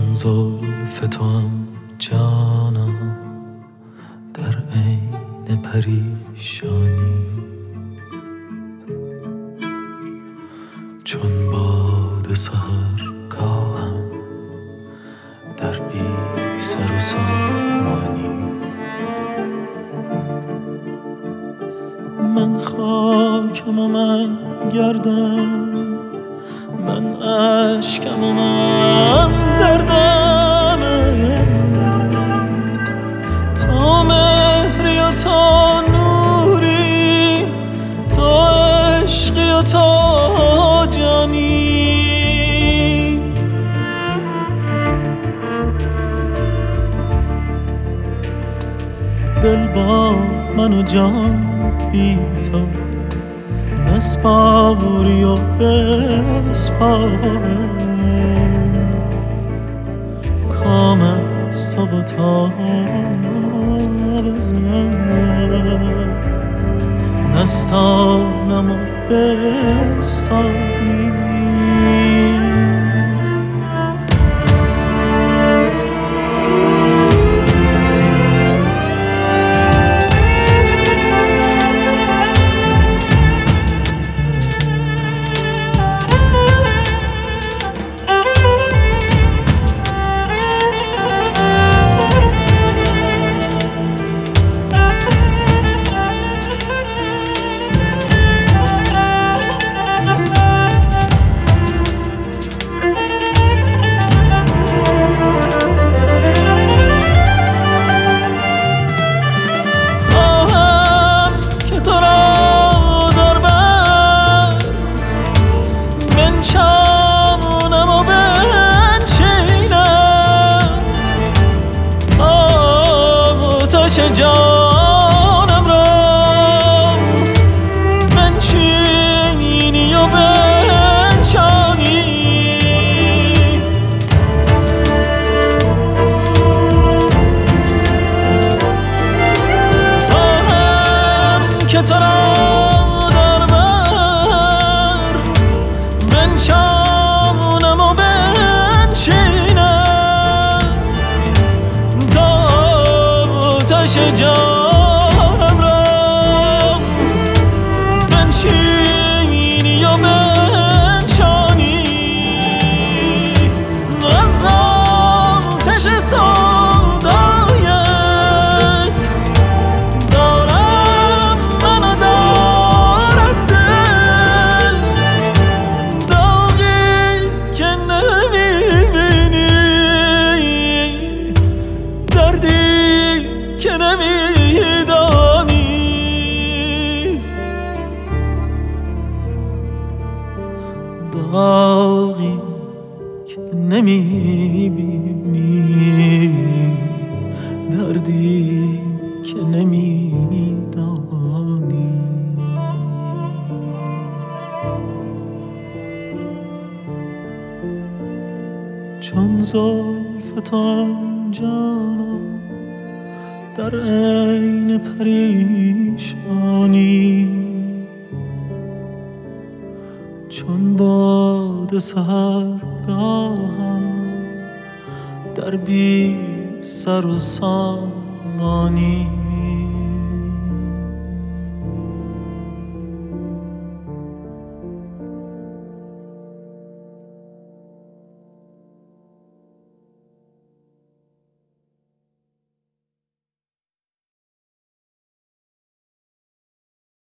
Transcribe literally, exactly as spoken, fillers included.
چون زلف توام جانم در عین پریشانی، چون باد سحرگاهم در بی سر و سامانی. من خاکم و من گردم، من عشقم و من دردم، تو مهری و تو نوری، تو عشقی و تو جانی. دل با من و جان بی تو نسپاری و بسپاره، کام از تو و تاب از من، نستانم و بستانی. چمونم و بنشینم، آتش جانم را بنشینی و بنشانی. خواهم که تو را چمونم و بنشینم، تا آتش جانم را بنشینی و بنشانی. از آتش سودایت دارم من و دارد دل، که نمیدانی، داغی که نمیبینی، دردی که نمیدانی. چون زلف توام جانم در عین پریشانی، چون باد سحرگاهم در بی سر و سامانی.